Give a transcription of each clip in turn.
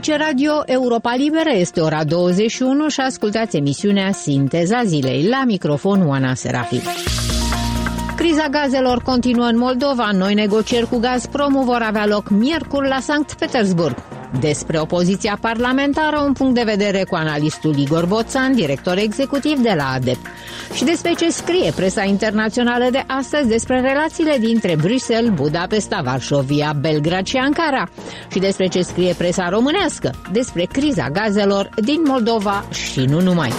Aici Radio Europa Liberă, este ora 21 și ascultați emisiunea Sinteza Zilei. La microfon Oana Serafi. Criza gazelor continuă în Moldova. Noi negocieri cu Gazprom vor avea loc miercuri la Sankt Petersburg. Despre opoziția parlamentară, un punct de vedere cu analistul Igor Boțan, director executiv de la ADEP. Și despre ce scrie presa internațională de astăzi despre relațiile dintre Bruxelles, Budapesta, Varșovia, Belgrad și Ankara. Și despre ce scrie presa românească, despre criza gazelor din Moldova și nu numai.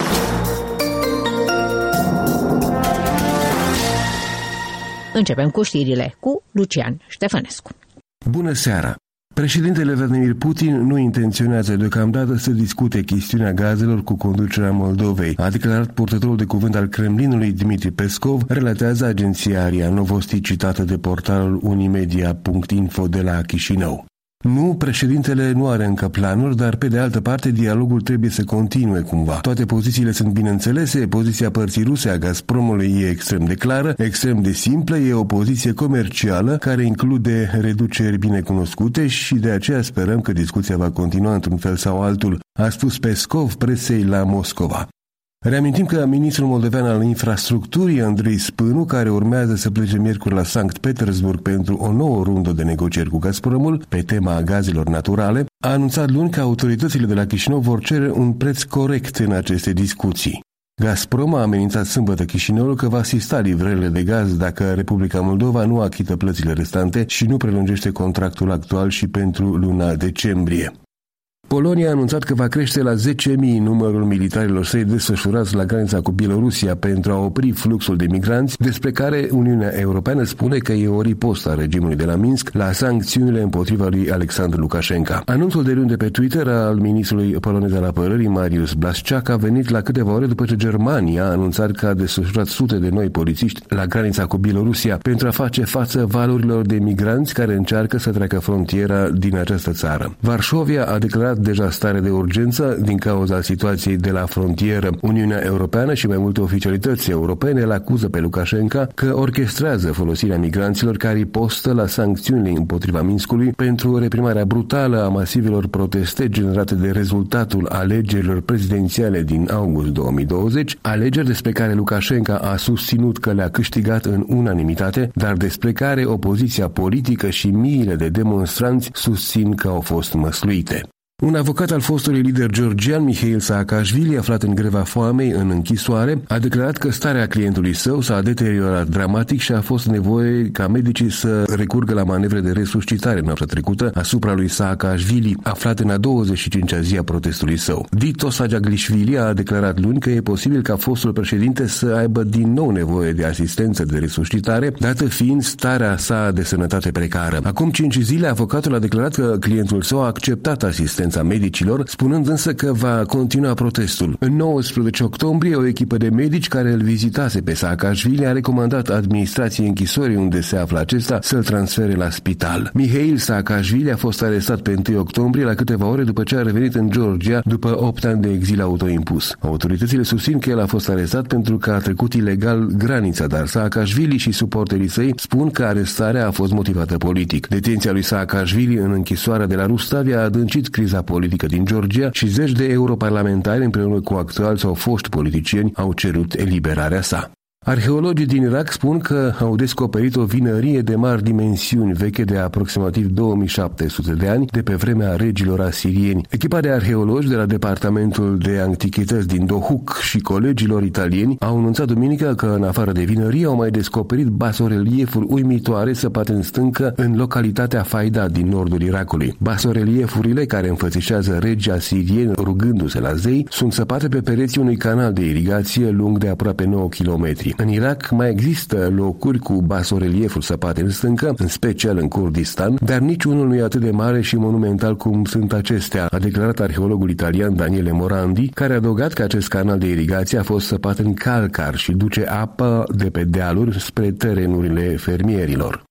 Începem cu știrile cu Lucian Ștefănescu. Bună seara! Președintele Vladimir Putin nu intenționează deocamdată să discute chestiunea gazelor cu conducerea Moldovei, a declarat purtătorul de cuvânt al Kremlinului Dmitri Peskov, relatează agenția RIA Novosti citată de portalul unimedia.info de la Chișinău. Nu, președintele nu are încă planuri, dar pe de altă parte dialogul trebuie să continue cumva. Toate pozițiile sunt bineînțelese, poziția părții ruse a Gazpromului e extrem de clară, extrem de simplă, e o poziție comercială care include reduceri binecunoscute și de aceea sperăm că discuția va continua într-un fel sau altul, a spus Peskov presei la Moscova. Reamintim că ministrul moldovean al infrastructurii, Andrei Spânu, care urmează să plece miercuri la Sankt Petersburg pentru o nouă rundă de negocieri cu Gazpromul pe tema gazelor naturale, a anunțat luni că autoritățile de la Chișinău vor cere un preț corect în aceste discuții. Gazprom a amenințat sâmbătă Chișinăul că va asista livrările de gaz dacă Republica Moldova nu achită plățile restante și nu prelungește contractul actual și pentru luna decembrie. Polonia a anunțat că va crește la 10.000 numărul militarilor săi desfășurați la granița cu Bielorusia pentru a opri fluxul de migranți, despre care Uniunea Europeană spune că e o ripostă a regimului de la Minsk la sancțiunile împotriva lui Alexandru Lukashenko. Anunțul de luni de pe Twitter al ministrului polonez al apărării Mariusz Blaszczak a venit la câteva ore după ce Germania a anunțat că a desfășurat sute de noi polițiști la granița cu Bielorusia pentru a face față valurilor de migranți care încearcă să treacă frontiera din această țară. Varșovia a declarat deja stare de urgență din cauza situației de la frontieră. Uniunea Europeană și mai multe oficialități europene îl acuză pe Lukashenko că orchestrează folosirea migranților ca ripostă la sancțiunile împotriva Minskului pentru reprimarea brutală a masivelor proteste generate de rezultatul alegerilor prezidențiale din august 2020, alegeri despre care Lukashenko a susținut că le-a câștigat în unanimitate, dar despre care opoziția politică și miile de demonstranți susțin că au fost măsluite. Un avocat al fostului lider georgian, Mihail Saakashvili, aflat în greva foamei în închisoare, a declarat că starea clientului său s-a deteriorat dramatic și a fost nevoie ca medicii să recurgă la manevre de resuscitare noaptea trecută asupra lui Saakashvili, aflat în a 25-a zi a protestului său. Dito Sajaglishvili a declarat luni că e posibil ca fostul președinte să aibă din nou nevoie de asistență de resuscitare, dată fiind starea sa de sănătate precară. Acum 5 zile, avocatul a declarat că clientul său a acceptat asistența medicilor, spunând însă că va continua protestul. În 19 octombrie, o echipă de medici care îl vizitase pe Saakashvili a recomandat administrației închisorii unde se află acesta să-l transfere la spital. Mihail Saakashvili a fost arestat pe 1 octombrie la câteva ore după ce a revenit în Georgia după 8 ani de exil autoimpus. Autoritățile susțin că el a fost arestat pentru că a trecut ilegal granița, dar Saakashvili și suporterii săi spun că arestarea a fost motivată politic. Detenția lui Saakashvili în închisoarea de la Rustavi a adâncit criza politică din Georgia și zeci de europarlamentari împreună cu actuali sau foști politicieni au cerut eliberarea sa. Arheologii din Irak spun că au descoperit o vinărie de mari dimensiuni veche de aproximativ 2700 de ani de pe vremea regilor asirieni. Echipa de arheologi de la Departamentul de Antichități din Dohuk și colegilor italieni au anunțat duminică că în afară de vinărie au mai descoperit basoreliefuri uimitoare săpate în stâncă în localitatea Faida din nordul Irakului. Basoreliefurile, care înfățișează regii asirieni rugându-se la zei, sunt săpate pe pereții unui canal de irigație lung de aproape 9 km. În Irak mai există locuri cu basoreliefuri săpate în stâncă, în special în Kurdistan, dar niciunul nu e atât de mare și monumental cum sunt acestea, a declarat arheologul italian Daniele Morandi, care a adăugat că acest canal de irigație a fost săpat în calcar și duce apă de pe dealuri spre terenurile fermierilor.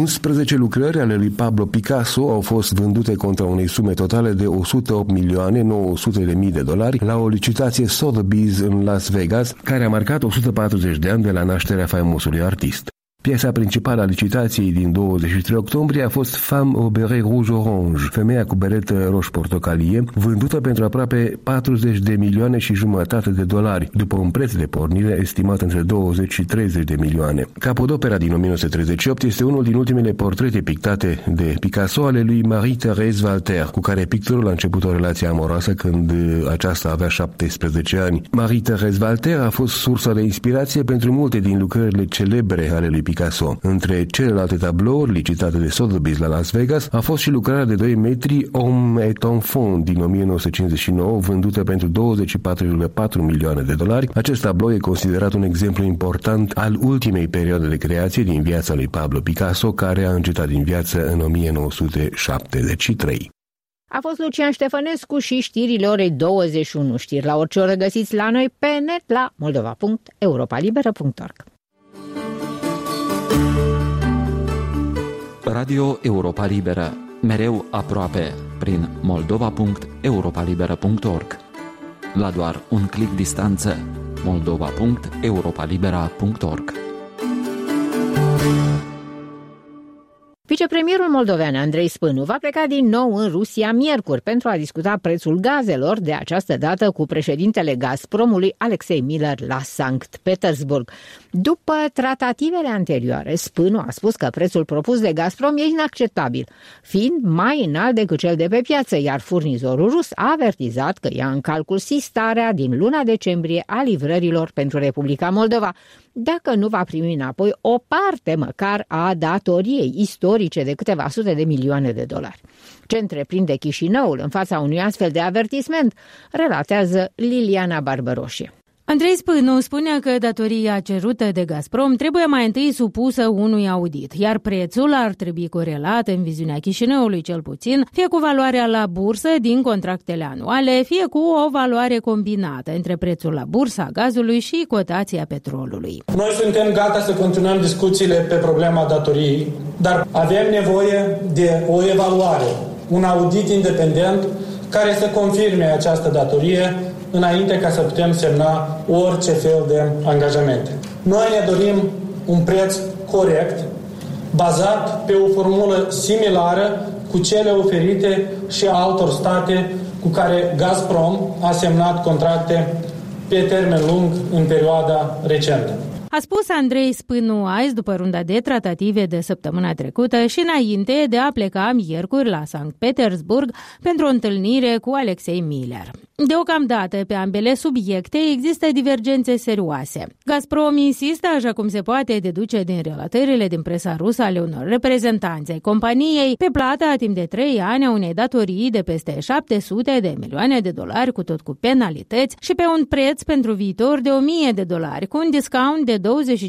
11 lucrări ale lui Pablo Picasso au fost vândute contra unei sume totale de $108.900.000 la o licitație Sotheby's în Las Vegas, care a marcat 140 de ani de la nașterea faimosului artist. Piesa principală a licitației din 23 octombrie a fost Femme au beret rouge-orange, femeia cu beretă roș-portocalie, vândută pentru aproape 40 de milioane și jumătate de dolari, după un preț de pornire estimat între 20 și 30 de milioane. Capodopera din 1938 este unul din ultimele portrete pictate de Picasso ale lui Marie-Thérèse Walter, cu care pictorul a început o relație amoroasă când aceasta avea 17 ani. Marie-Thérèse Walter a fost sursa de inspirație pentru multe din lucrările celebre ale lui Picasso. Între celelalte tablouri licitate de Sotheby's la Las Vegas a fost și lucrarea de 2 metri Homme et Enfant din 1959, vândută pentru 24,4 milioane de dolari. Acest tablou e considerat un exemplu important al ultimei perioade de creație din viața lui Pablo Picasso, care a încetat din viață în 1973. A fost Lucian Ștefănescu și știrile orei 21. Știri la orice oră găsiți la noi pe net la moldova.europalibera.org. Radio Europa Liberă, mereu aproape, prin moldova.europalibera.org. La doar un clic distanță, moldova.europalibera.org. Vicepremierul moldovean Andrei Spânu va pleca din nou în Rusia miercuri pentru a discuta prețul gazelor, de această dată cu președintele Gazpromului Alexei Miller la Sankt Petersburg. După tratativele anterioare, Spânu a spus că prețul propus de Gazprom e inacceptabil, fiind mai înalt decât cel de pe piață, iar furnizorul rus a avertizat că ia în calcul sistarea din luna decembrie a livrărilor pentru Republica Moldova, dacă nu va primi înapoi o parte măcar a datoriei istorice de câteva sute de milioane de dolari. Ce întreprinde Chișinăul în fața unui astfel de avertisment, relatează Liliana Barbăroșie. Andrei Spânu spunea că datoria cerută de Gazprom trebuie mai întâi supusă unui audit, iar prețul ar trebui corelat, în viziunea Chișinăului cel puțin, fie cu valoarea la bursă din contractele anuale, fie cu o valoare combinată între prețul la bursă a gazului și cotația petrolului. Noi suntem gata să continuăm discuțiile pe problema datoriei, dar avem nevoie de o evaluare, un audit independent care să confirme această datorie înainte ca să putem semna orice fel de angajamente. Noi ne dorim un preț corect, bazat pe o formulă similară cu cele oferite și altor state cu care Gazprom a semnat contracte pe termen lung în perioada recentă. A spus Andrei Spânu azi, după runda de tratative de săptămâna trecută și înainte de a pleca miercuri la Sankt Petersburg pentru o întâlnire cu Alexei Miller. Deocamdată, pe ambele subiecte există divergențe serioase. Gazprom insistă, așa cum se poate deduce din relatările din presa rusă ale unor reprezentanți ai companiei, pe plata timp de 3 ani a unei datorii de peste 700 de milioane de dolari, cu tot cu penalități, și pe un preț pentru viitor de 1000 de dolari, cu un discount de 25%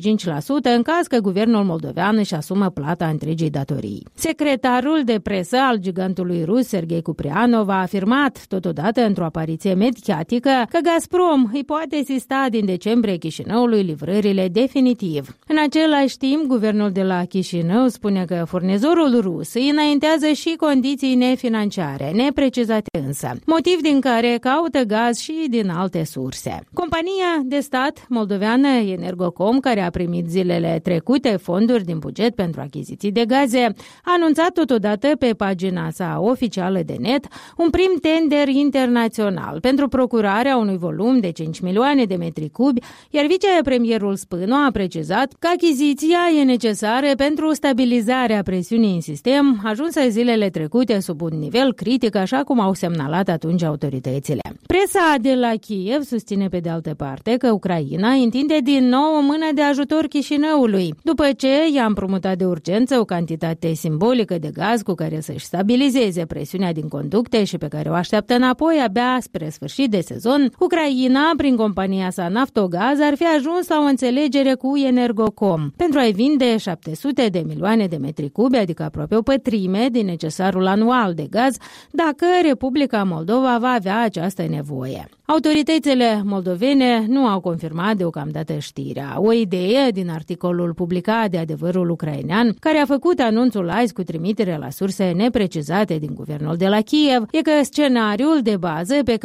în caz că guvernul moldovean își asumă plata întregii datorii. Secretarul de presă al gigantului rus, Serghei Cuprianov, a afirmat totodată într-o apariție mediatică că Gazprom îi poate asista din decembrie Chișinăului livrările definitiv. În același timp, guvernul de la Chișinău spune că furnizorul rus îi înaintează și condiții nefinanciare, neprecizate însă, motiv din care caută gaz și din alte surse. Compania de stat moldoveană Energocom, care a primit zilele trecute fonduri din buget pentru achiziții de gaze, a anunțat totodată pe pagina sa oficială de net un prim tender internațional pentru procurarea unui volum de 5 milioane de metri cubi, iar vicepremierul Spânu a precizat că achiziția e necesară pentru stabilizarea presiunii în sistem, ajunsă zilele trecute sub un nivel critic, așa cum au semnalat atunci autoritățile. Presa de la Kiev susține pe de altă parte că Ucraina întinde din nou o mână de ajutor Chișinăului, după ce i-a împrumutat de urgență o cantitate simbolică de gaz cu care să-și stabilizeze presiunea din conducte și pe care o așteaptă înapoi abia spre sfârșit de sezon. Ucraina, prin compania sa Naftogaz, ar fi ajuns la o înțelegere cu Energocom pentru a-i vinde 700 de milioane de metri cubi, adică aproape o pătrime din necesarul anual de gaz, dacă Republica Moldova va avea această nevoie. Autoritățile moldovene nu au confirmat deocamdată știrea. O idee din articolul publicat de Adevărul Ucrainean, care a făcut anunțul azi cu trimitere la surse neprecizate din guvernul de la Kiev, e că scenariul de bază pe care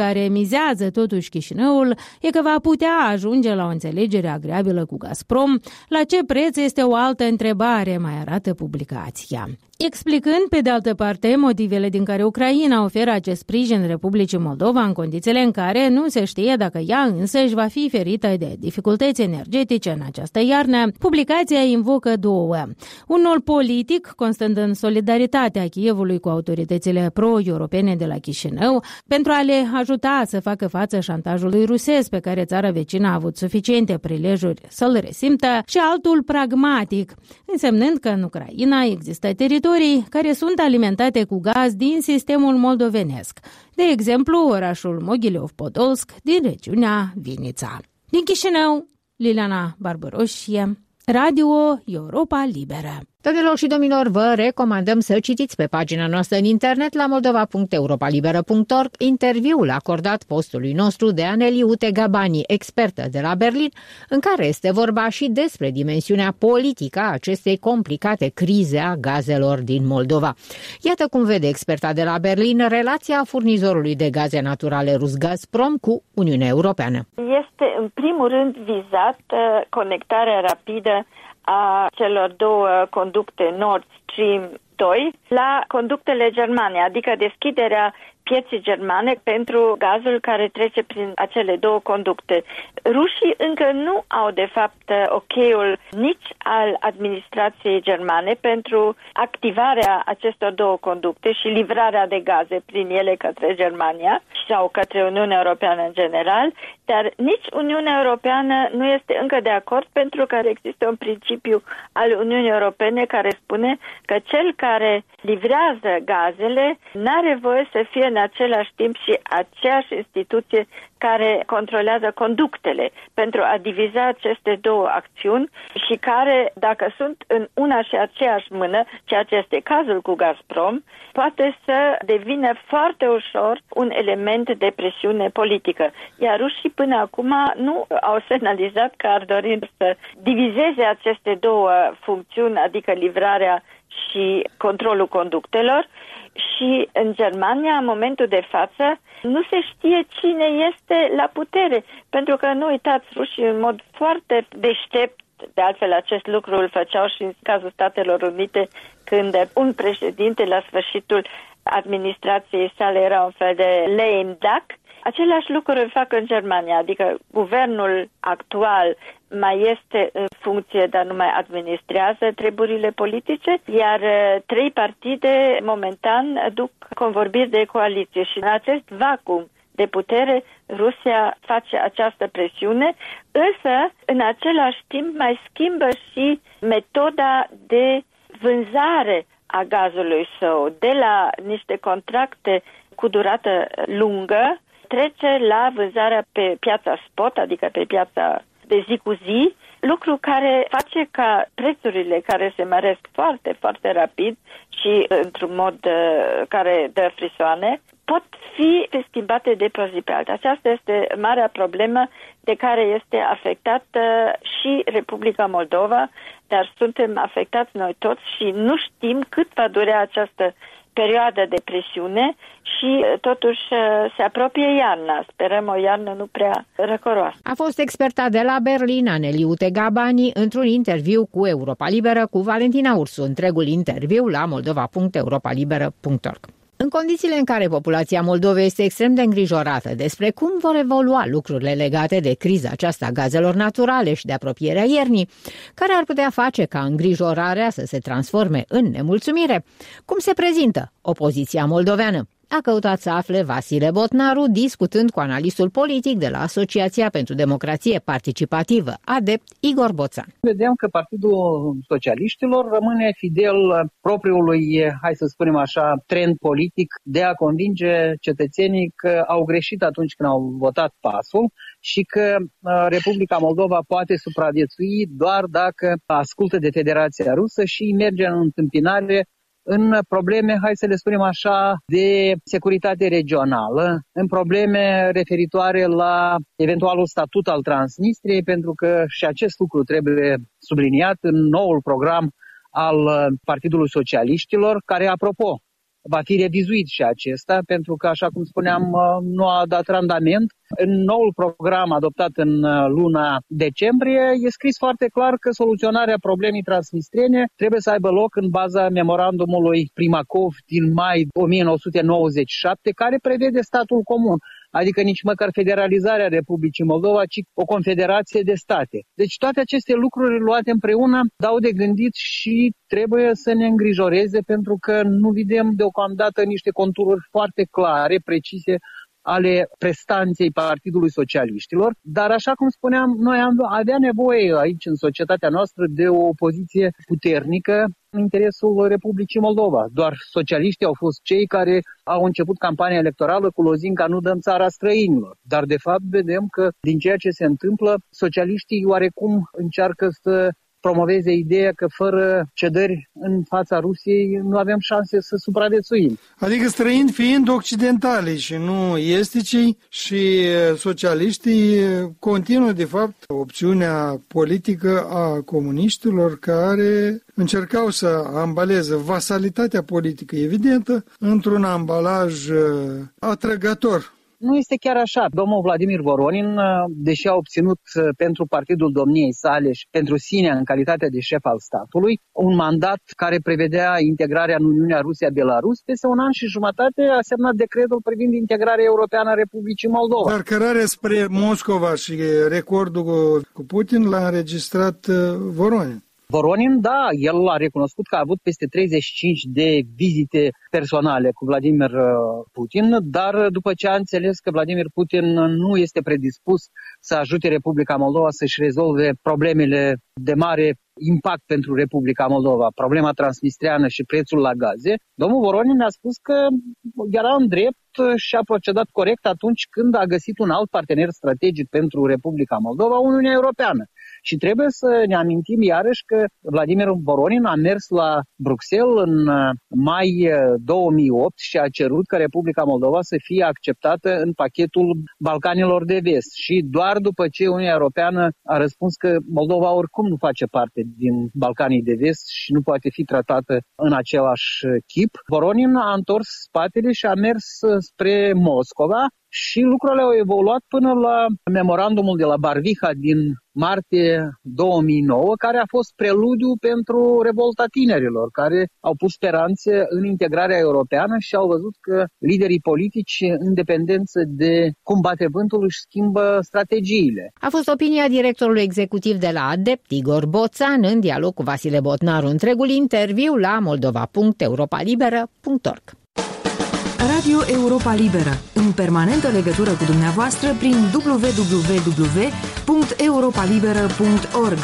care mizează totuși Chișinăul e că va putea ajunge la o înțelegere agreabilă cu Gazprom. La ce preț este o altă întrebare, mai arată publicația. Explicând, pe de altă parte, motivele din care Ucraina oferă acest sprijin Republicii Moldova în condițiile în care nu se știe dacă ea însăși va fi ferită de dificultăți energetice în această iarnă, publicația invocă două. Unul politic, constând în solidaritatea Kievului cu autoritățile pro-europene de la Chișinău, pentru a le ajuta să facă față șantajului rusesc pe care țara vecină a avut suficiente prilejuri să-l resimtă, și altul pragmatic, însemnând că în Ucraina există teritorii care sunt alimentate cu gaz din sistemul moldovenesc, de exemplu orașul Mogilov-Podolsk din regiunea Vinița. Din Chișinău, Liliana Barbăroșie, Radio Europa Liberă. Doamnelor și domnilor, vă recomandăm să citiți pe pagina noastră în internet la moldova.europalibera.org interviul acordat postului nostru de Aneli Utegabani, expertă de la Berlin, în care este vorba și despre dimensiunea politică a acestei complicate crize a gazelor din Moldova. Iată cum vede experta de la Berlin relația furnizorului de gaze naturale rus Gazprom cu Uniunea Europeană. Este în primul rând vizat conectarea rapidă a celor două conducte Nord Stream 2 la conductele germane, adică deschiderea pieței germane pentru gazul care trece prin acele două conducte. Rușii încă nu au, de fapt, ok-ul nici al administrației germane pentru activarea acestor două conducte și livrarea de gaze prin ele către Germania sau către Uniunea Europeană în general, dar nici Uniunea Europeană nu este încă de acord, pentru că există un principiu al Uniunii Europene care spune că cel care livrează gazele n-are voie să fie în același timp și aceeași instituție care controlează conductele, pentru a diviza aceste două acțiuni și care, dacă sunt în una și aceeași mână, ceea ce este cazul cu Gazprom, poate să devină foarte ușor un element de presiune politică. Iar rușii până acum nu au semnalizat că ar dori să divizeze aceste două funcțiuni, adică livrarea și controlul conductelor. Și în Germania, în momentul de față, nu se știe cine este la putere, pentru că, nu uitați, rușii în mod foarte deștept, de altfel acest lucru îl făceau și în cazul Statelor Unite, când un președinte la sfârșitul administrației sale era un fel de lame duck. Același lucru îl fac în Germania, adică guvernul actual mai este în funcție, dar nu mai administrează treburile politice, iar trei partide momentan duc convorbiri de coaliție și în acest vacuum de putere Rusia face această presiune, însă în același timp mai schimbă și metoda de vânzare a gazului său, de la niște contracte cu durată lungă, trece la vânzarea pe piața spot, adică pe piața de zi cu zi, lucru care face ca prețurile care se măresc foarte, foarte rapid și într-un mod care dă frisoane, pot fi schimbate de pe zi pe alta. Aceasta este marea problemă de care este afectată și Republica Moldova, dar suntem afectați noi toți și nu știm cât va dura această perioadă de presiune și totuși se apropie iarna. Sperăm o iarnă nu prea răcoroasă. A fost experta de la Berlin, Aneli Utegabani, într-un interviu cu Europa Liberă cu Valentina Ursu. Întregul interviu la moldova.europalibera.org. În condițiile în care populația Moldovei este extrem de îngrijorată despre cum vor evolua lucrurile legate de criza aceasta a gazelor naturale și de apropierea iernii, care ar putea face ca îngrijorarea să se transforme în nemulțumire, cum se prezintă opoziția moldoveană? A căutat să afle Vasile Botnaru, discutând cu analistul politic de la Asociația pentru Democrație Participativă, adept Igor Boțan. Vedem că Partidul Socialiștilor rămâne fidel propriului, hai să spunem așa, trend politic de a convinge cetățenii că au greșit atunci când au votat pasul și că Republica Moldova poate supraviețui doar dacă ascultă de Federația Rusă și merge în întâmpinare în probleme, hai să le spunem așa, de securitate regională, în probleme referitoare la eventualul statut al Transnistriei, pentru că și acest lucru trebuie subliniat în noul program al Partidului Socialiștilor, care, apropo, va fi revizuit și acesta, pentru că, așa cum spuneam, nu a dat randament. În noul program adoptat în luna decembrie e scris foarte clar că soluționarea problemei transnistriene trebuie să aibă loc în baza memorandumului Primakov din mai 1997, care prevede statul comun. Adică nici măcar federalizarea Republicii Moldova, ci o confederație de state. Deci toate aceste lucruri luate împreună dau de gândit și trebuie să ne îngrijoreze, pentru că nu vedem deocamdată niște contururi foarte clare, precise, ale prestanței Partidului Socialiștilor, dar așa cum spuneam, noi avea nevoie aici în societatea noastră de o opoziție puternică în interesul Republicii Moldova. Doar socialiștii au fost cei care au început campania electorală cu lozinca "nu dăm țara străinilor". Dar de fapt vedem că din ceea ce se întâmplă, socialiștii oarecum încearcă să promoveze ideea că fără cedări în fața Rusiei nu avem șanse să supraviețuim. Adică străini fiind occidentali și nu esticii, și socialiștii continuă de fapt opțiunea politică a comuniștilor, care încercau să ambaleze vasalitatea politică evidentă într-un ambalaj atrăgător. Nu este chiar așa. Domnul Vladimir Voronin, deși a obținut pentru partidul domniei sale și pentru sine în calitate de șef al statului un mandat care prevedea integrarea în Uniunea Rusia-Belarus, peste un an și jumătate a semnat decretul privind integrarea europeană a Republicii Moldova. Dar cărarea spre Moscova și recordul cu Putin l-a înregistrat Voronin. Voronin, da, el a recunoscut că a avut peste 35 de vizite personale cu Vladimir Putin, dar după ce a înțeles că Vladimir Putin nu este predispus să ajute Republica Moldova să-și rezolve problemele de mare impact pentru Republica Moldova, problema transnistreană și prețul la gaze, domnul Voronin a spus că era în drept și a procedat corect atunci când a găsit un alt partener strategic pentru Republica Moldova, Uniunea Europeană. Și trebuie să ne amintim iarăși că Vladimir Voronin a mers la Bruxelles în mai 2008 și a cerut ca Republica Moldova să fie acceptată în pachetul Balcanilor de Vest. Și doar după ce Uniunea Europeană a răspuns că Moldova oricum nu face parte din Balcanii de Vest și nu poate fi tratată în același chip, Voronin a întors spatele și a mers spre Moscova. Și lucrurile au evoluat până la memorandumul de la Barviha din martie 2009, care a fost preludiu pentru revolta tinerilor, care au pus speranțe în integrarea europeană și au văzut că liderii politici, în dependență de cum bate vântul, își schimbă strategiile. A fost opinia directorului executiv de la ADEPT, Igor Boțan, în dialog cu Vasile Botnaru. Întregul interviu la moldova.europalibera.org. Radio Europa Liberă, în permanentă legătură cu dumneavoastră prin www.europalibera.org.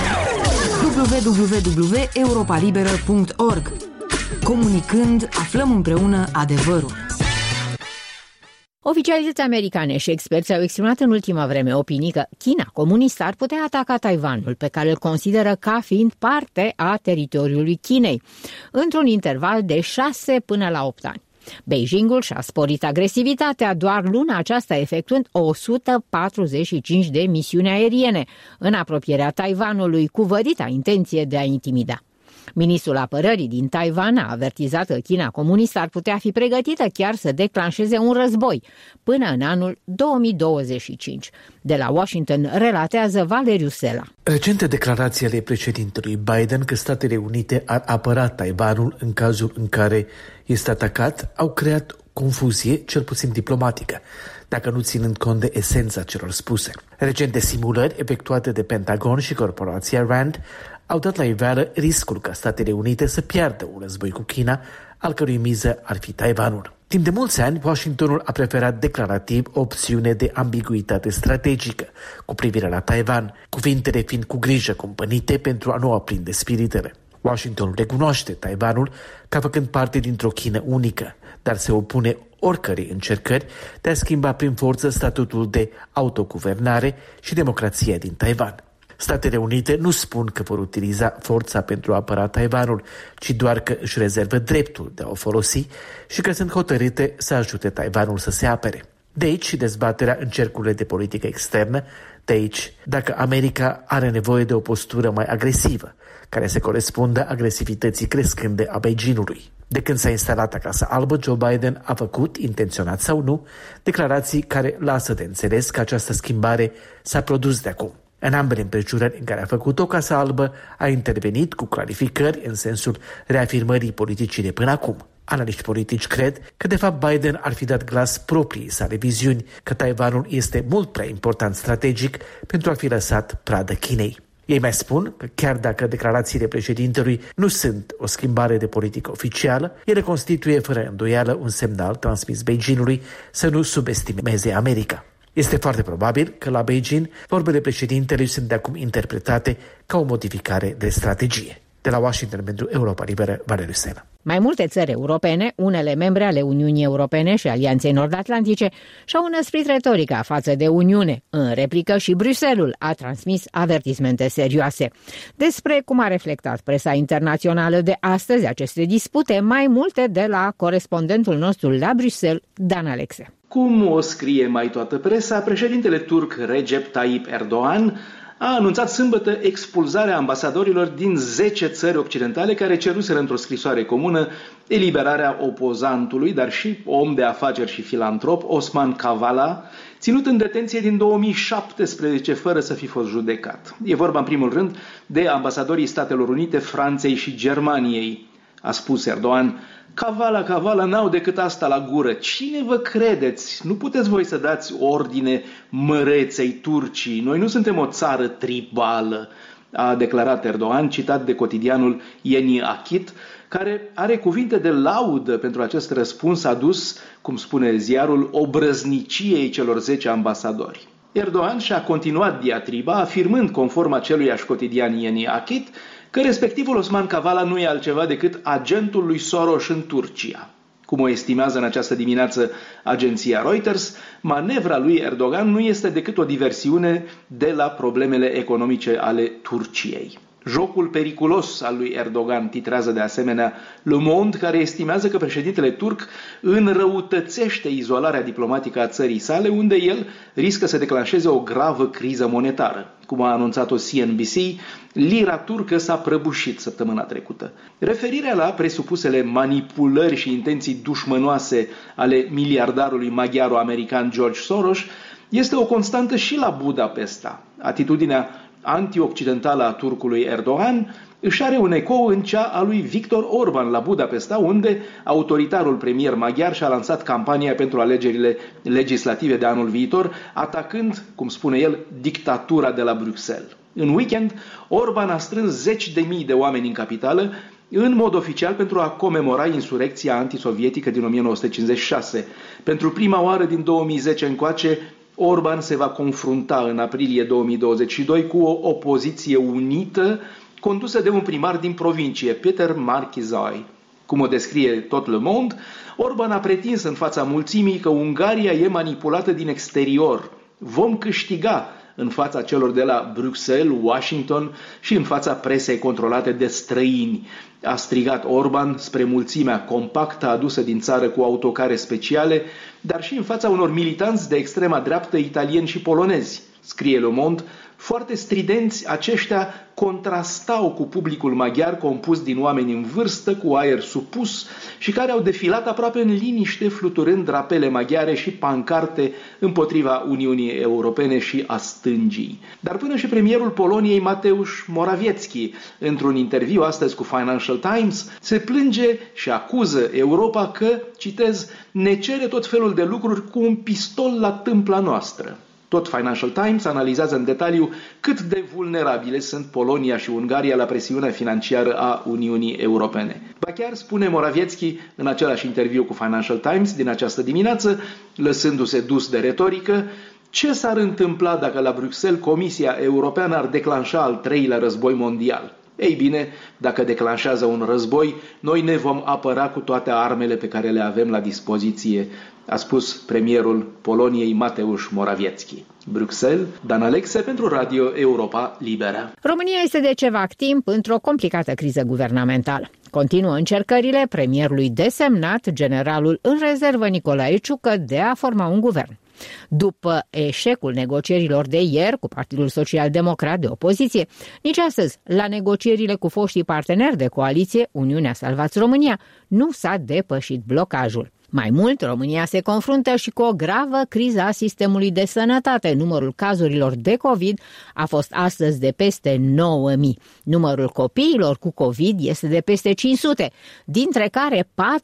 www.europalibera.org. Comunicând, aflăm împreună adevărul. Oficialități americane și experți au exprimat în ultima vreme opinii că China comunistă ar putea ataca Taiwanul, pe care îl consideră ca fiind parte a teritoriului Chinei, într-un interval de 6 până la 8 ani. Beijingul și-a sporit agresivitatea, doar luna aceasta efectuând 145 de misiuni aeriene în apropierea Taiwanului, cu vărita intenție de a intimida. Ministrul apărării din Taiwan a avertizat că China comunistă ar putea fi pregătită chiar să declanșeze un război până în anul 2025. De la Washington relatează Valeriu Sela. Recente declarații ale președintelui Biden că Statele Unite ar apăra Taiwanul în cazul în care este atacat au creat confuzie, cel puțin diplomatică, dacă nu ținând cont de esența celor spuse. Recente simulări efectuate de Pentagon și corporația Rand au dat la iveală riscul ca Statele Unite să piardă un război cu China, al cărui miză ar fi Taiwanul. Timp de mulți ani, Washingtonul a preferat declarativ o opțiune de ambiguitate strategică cu privire la Taiwan, cuvintele fiind cu grijă cumpănite pentru a nu aprinde spiritele. Washingtonul recunoaște Taiwanul ca făcând parte dintr-o Chină unică, dar se opune oricărei încercări de a schimba prin forță statutul de autoguvernare și democrație din Taiwan. Statele Unite nu spun că vor utiliza forța pentru a apăra Taiwanul, ci doar că își rezervă dreptul de a o folosi și că sunt hotărâte să ajute Taiwanul să se apere. De aici și dezbaterea în cercurile de politică externă, de aici dacă America are nevoie de o postură mai agresivă, care să corespundă agresivității crescânde a Beijingului. De când s-a instalat Casa Albă, Joe Biden a făcut, intenționat sau nu, declarații care lasă de înțeles că această schimbare s-a produs de acum. În ambele împrejurări în care a făcut-o, Casa Albă a intervenit cu clarificări în sensul reafirmării politicii de până acum. Analiști politici cred că, de fapt, Biden ar fi dat glas proprii sale viziuni că Taiwanul este mult prea important strategic pentru a fi lăsat pradă Chinei. Ei mai spun că chiar dacă declarațiile președintelui nu sunt o schimbare de politică oficială, ele constituie fără îndoială un semnal transmis Beijingului să nu subestimeze America. Este foarte probabil că la Beijing vorbele președintelui sunt de acum interpretate ca o modificare de strategie. De la Washington pentru Europa Liberă, Valeriu Stena. Mai multe țări europene, unele membre ale Uniunii Europene și Alianței Nord-Atlantice, și-au înăsprit retorica față de Uniune. În replică și Bruxelles a transmis avertismente serioase. Despre cum a reflectat presa internațională de astăzi aceste dispute, mai multe de la corespondentul nostru la Bruxelles, Dan Alexe. Cum o scrie mai toată presa, președintele turc Recep Tayyip Erdogan a anunțat sâmbătă expulzarea ambasadorilor din 10 țări occidentale care ceruseră într-o scrisoare comună eliberarea opozantului, dar și om de afaceri și filantrop, Osman Kavala, ținut în detenție din 2017 fără să fi fost judecat. E vorba în primul rând de ambasadorii Statelor Unite, Franței și Germaniei. A spus Erdogan: Kavala, n-au decât asta la gură. Cine vă credeți? Nu puteți voi să dați ordine măreței Turcii. Noi nu suntem o țară tribală, a declarat Erdogan, citat de cotidianul Yeni Akit, care are cuvinte de laudă pentru acest răspuns adus, cum spune ziarul, obrăzniciei celor 10 ambasadori. Erdogan și-a continuat diatriba, afirmând, conform aceluiași cotidian Yeni Akit, că respectivul Osman Kavala nu e altceva decât agentul lui Soros în Turcia. Cum o estimează în această dimineață agenția Reuters, manevra lui Erdogan nu este decât o diversiune de la problemele economice ale Turciei. Jocul periculos al lui Erdogan, titrează de asemenea Le Monde, care estimează că președintele turc înrăutățește izolarea diplomatică a țării sale, unde el riscă să declanșeze o gravă criză monetară. Cum a anunțat-o CNBC, lira turcă s-a prăbușit săptămâna trecută. Referirea la presupusele manipulări și intenții dușmănoase ale miliardarului maghiaro-american George Soros este o constantă și la Budapesta. Atitudinea anti-occidentală a turcului Erdogan își are un ecou în cea a lui Viktor Orban la Budapesta, unde autoritarul premier maghiar și-a lansat campania pentru alegerile legislative de anul viitor, atacând, cum spune el, dictatura de la Bruxelles. În weekend, Orban a strâns 10.000 de oameni în capitală, în mod oficial pentru a comemora insurecția antisovietică din 1956. Pentru prima oară din 2010 încoace, Orban se va confrunta în aprilie 2022 cu o opoziție unită condusă de un primar din provincie, Peter Marchizai. Cum o descrie tot Le Monde, Orban a pretins în fața mulțimii că Ungaria e manipulată din exterior. Vom câștiga în fața celor de la Bruxelles, Washington și în fața presei controlate de străini, a strigat Orban spre mulțimea compactă adusă din țară cu autocare speciale, dar și în fața unor militanți de extrema dreaptă italieni și polonezi. Scrie Le Monde, foarte stridenți, aceștia contrastau cu publicul maghiar compus din oameni în vârstă, cu aer supus și care au defilat aproape în liniște, fluturând drapele maghiare și pancarte împotriva Uniunii Europene și a stângii. Dar până și premierul Poloniei, Mateusz Morawiecki, într-un interviu astăzi cu Financial Times, se plânge și acuză Europa că, citez, ne cere tot felul de lucruri cu un pistol la tâmpla noastră. Tot Financial Times analizează în detaliu cât de vulnerabile sunt Polonia și Ungaria la presiunea financiară a Uniunii Europene. Ba chiar, spune Morawiecki în același interviu cu Financial Times din această dimineață, lăsându-se dus de retorică, ce s-ar întâmpla dacă la Bruxelles Comisia Europeană ar declanșa al 3-lea război mondial? Ei bine, dacă declanșează un război, noi ne vom apăra cu toate armele pe care le avem la dispoziție, a spus premierul Poloniei Mateusz Morawiecki. Bruxelles, Dan Alexe pentru Radio Europa Liberă. România este de ceva timp într-o complicată criză guvernamentală. Continuă încercările premierului desemnat, generalul în rezervă Nicolae Ciucă, de a forma un guvern. După eșecul negocierilor de ieri cu Partidul Social-Democrat de opoziție, nici astăzi, la negocierile cu foștii parteneri de coaliție, Uniunea Salvați România, nu s-a depășit blocajul. Mai mult, România se confruntă și cu o gravă criză a sistemului de sănătate. Numărul cazurilor de COVID a fost astăzi de peste 9.000. Numărul copiilor cu COVID este de peste 500, dintre care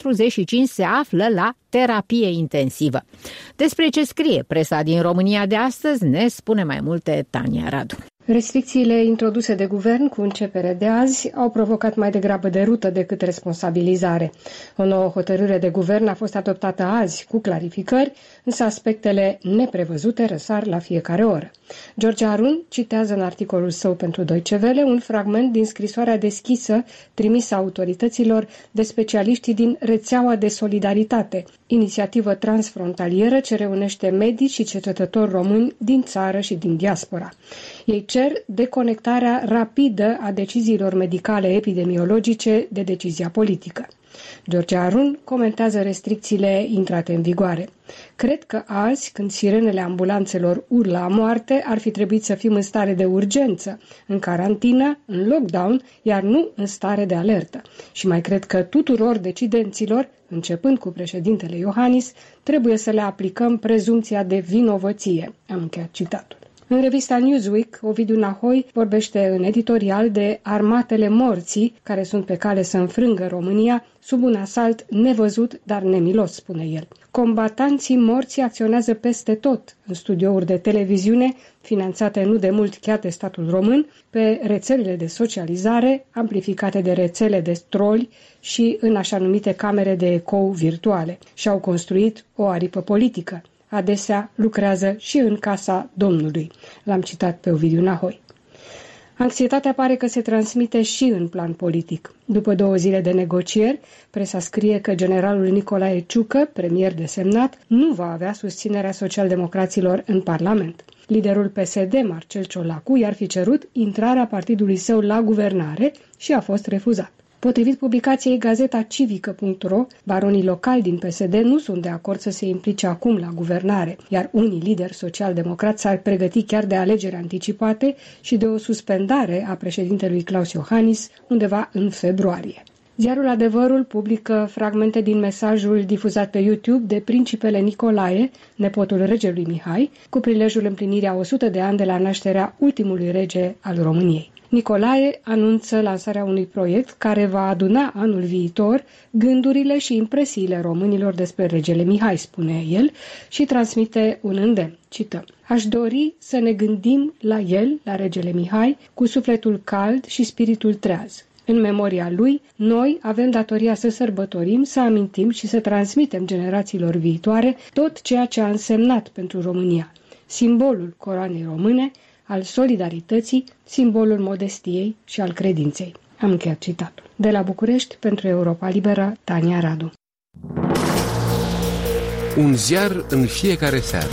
45 se află la terapie intensivă. Despre ce scrie presa din România de astăzi ne spune mai multe Tania Radu. Restricțiile introduse de guvern cu începere de azi au provocat mai degrabă derută decât responsabilizare. O nouă hotărâre de guvern a fost adoptată azi cu clarificări, însă aspectele neprevăzute răsar la fiecare oră. George Arun citează în articolul său pentru Deutsche Welle un fragment din scrisoarea deschisă trimisă autorităților de specialiștii din Rețeaua de Solidaritate, inițiativă transfrontalieră ce reunește medici și cercetători români din țară și din diaspora. Ei cer deconectarea rapidă a deciziilor medicale epidemiologice de decizia politică. George Arun comentează restricțiile intrate în vigoare. Cred că azi, când sirenele ambulanțelor urlă a moarte, ar fi trebuit să fim în stare de urgență, în carantină, în lockdown, iar nu în stare de alertă. Și mai cred că tuturor decidenților, începând cu președintele Iohannis, trebuie să le aplicăm prezumția de vinovăție. Am încheiat citatul. În revista Newsweek, Ovidiu Nahoi vorbește în editorial de armatele morții care sunt pe cale să înfrângă România sub un asalt nevăzut, dar nemilos, spune el. Combatanții morții acționează peste tot, în studiouri de televiziune, finanțate nu de mult chiar de statul român, pe rețelele de socializare, amplificate de rețele de troli și în așa numite camere de ecou virtuale. Și-au construit o aripă politică. Adesea lucrează și în casa Domnului. L-am citat pe Ovidiu Nahoi. Anxietatea pare că se transmite și în plan politic. După 2 zile de negocieri, presa scrie că generalul Nicolae Ciucă, premier desemnat, nu va avea susținerea socialdemocraților în Parlament. Liderul PSD, Marcel Ciolacu, i-ar fi cerut intrarea partidului său la guvernare și a fost refuzat. Potrivit publicației gazeta-civică.ro, baronii locali din PSD nu sunt de acord să se implice acum la guvernare, iar unii lideri social-democrați s-ar pregăti chiar de alegeri anticipate și de o suspendare a președintelui Claus Iohannis undeva în februarie. Ziarul Adevărul publică fragmente din mesajul difuzat pe YouTube de principele Nicolae, nepotul regelui Mihai, cu prilejul împlinirii a 100 de ani de la nașterea ultimului rege al României. Nicolae anunță lansarea unui proiect care va aduna anul viitor gândurile și impresiile românilor despre regele Mihai, spune el, și transmite un îndemn. Cităm. Aș dori să ne gândim la el, la regele Mihai, cu sufletul cald și spiritul treaz. În memoria lui, noi avem datoria să sărbătorim, să amintim și să transmitem generațiilor viitoare tot ceea ce a însemnat pentru România. Simbolul coroanei române, al solidarității, simbolul modestiei și al credinței. Am încheiat citatul. De la București, pentru Europa Liberă, Tania Radu. Un ziar în fiecare seară.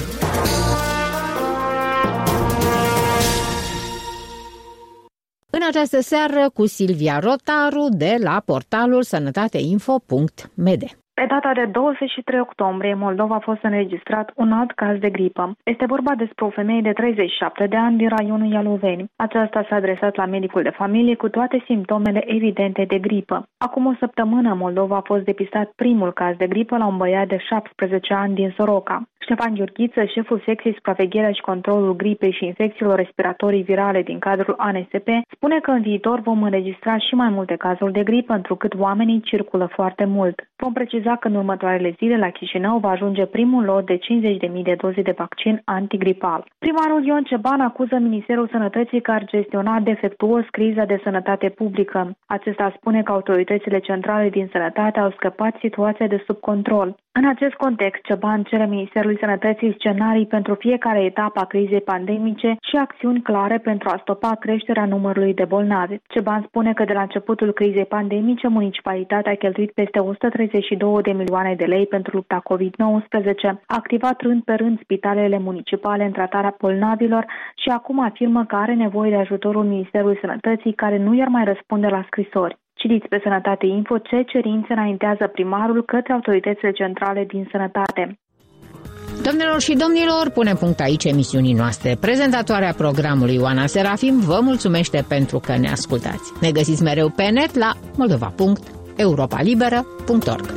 În această seară cu Silvia Rotaru de la portalul sănătateinfo.md. Pe data de 23 octombrie, în Moldova a fost înregistrat un alt caz de gripă. Este vorba despre o femeie de 37 de ani din raionul Ialoveni. Aceasta s-a adresat la medicul de familie cu toate simptomele evidente de gripă. Acum o săptămână, în Moldova a fost depistat primul caz de gripă la un băiat de 17 ani din Soroca. Ștefan Gheorghiță, șeful secției supravegherea și controlul gripei și infecțiilor respiratorii virale din cadrul ANSP, spune că în viitor vom înregistra și mai multe cazuri de gripă, întrucât oamenii circulă foarte mult. Vom preciza că în următoarele zile la Chișinău va ajunge primul lot de 50.000 de doze de vaccin antigripal. Primarul Ion Ceban acuză Ministerul Sănătății că ar gestiona defectuos criza de sănătate publică. Acesta spune că autoritățile centrale din sănătate au scăpat situația de sub control. În acest context, Ceban cere Ministerului Sănătății scenarii pentru fiecare etapă a crizei pandemice și acțiuni clare pentru a stopa creșterea numărului de bolnavi. Ceban spune că de la începutul crizei pandemice, municipalitatea a cheltuit peste 132 de milioane de lei pentru lupta COVID-19, a activat rând pe rând spitalele municipale în tratarea bolnavilor și acum afirmă că are nevoie de ajutorul Ministerului Sănătății, care nu i-ar mai răspunde la scrisori. Citiți pe Sănătate Info ce cerințe înaintează primarul către autoritățile centrale din sănătate. Doamnelor și domnilor, punem punct aici emisiunii noastre. Prezentatoarea programului Oana Serafim vă mulțumește pentru că ne ascultați. Ne găsiți mereu pe net la moldova.europalibera.org.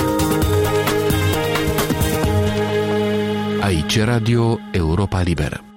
Aici Radio Europa Liberă.